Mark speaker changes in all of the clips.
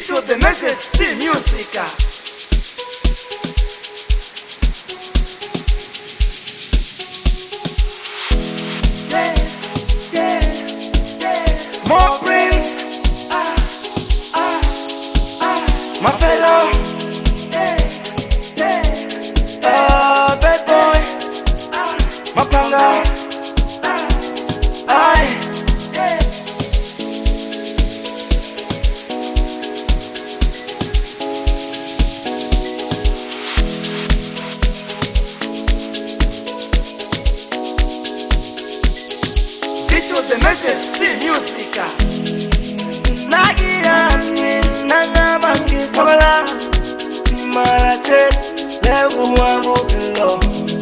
Speaker 1: Visual the Majesty Music. Small Prince, my fellow, bad boy, my panga, Visual the Majesty Music. Nagiyani nangabangi sola Maraches lebu wabu below.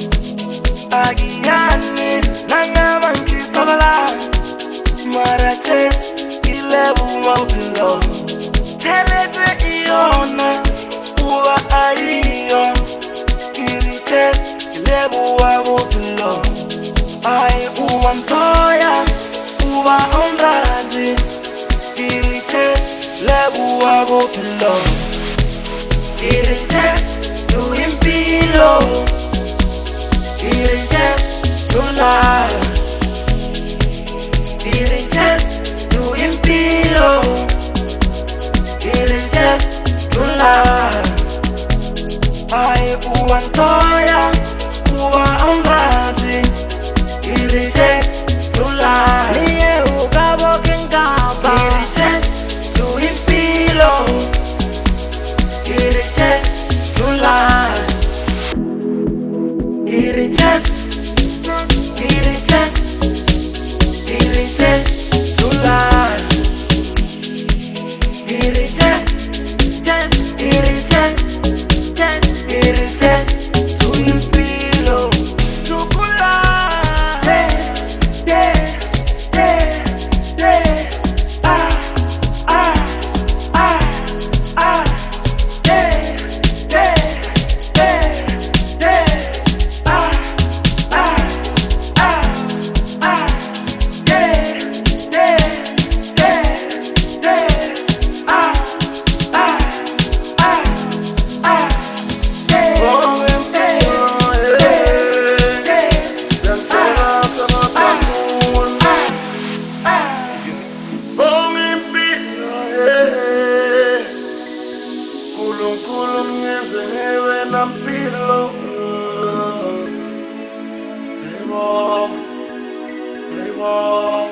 Speaker 1: Agiyani nangabangi sola Maraches lebu wabu below. Chelete iona uwa aiyo Iriches lebu wabu below. Ai uwantoya uwa ondaji Iriches lebu wabu below. Iriches to impilo. Iriches to lie. Iriches to impilo. Iriches to lie. Ai uwantoya uwa ondaji Iriches to lie. Niye ugabo kengaba Iriches to impilo. Iriches to lie. Iriches to lie. Iriches to impilo. To kula.
Speaker 2: Kulung yenze ngewe nampilo. Levom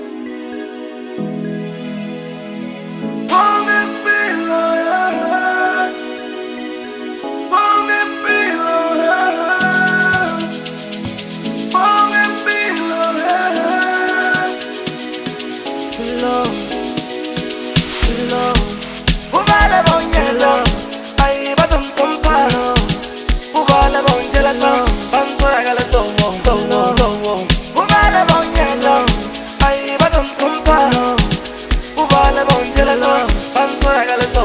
Speaker 2: Ponge pilo, yeah. Ponge pilo, yeah. Ponge pilo, yeah.
Speaker 1: Below. Ubale bonyela, ay baton comparo. Ubale bonyela sa, bantora gala so. Ubale bonyela, ay baton comparo. Ubale bonyela sa, bantora gala so.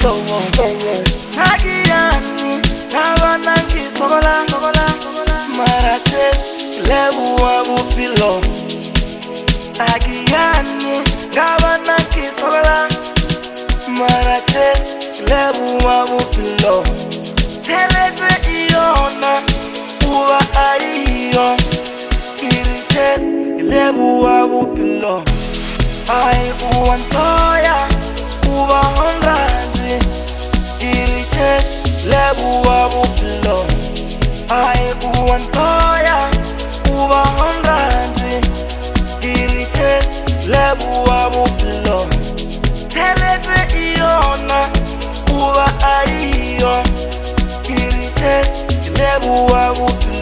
Speaker 1: Nagiyani, nabanangi sogola. Maraches lebu wabu below. Nagiyani, nabanangi sogola. Maraches lebu wabu below. Chelete iona uwa aiyo Iriches lebu wabu below. Ai uwantoya uwa ondaji Iriches lebu wabu below. Ai uwantoya uwa ondaji Iriches lebu wabu below. Chelete iona uwa aiyo Iriches lebu wabu below.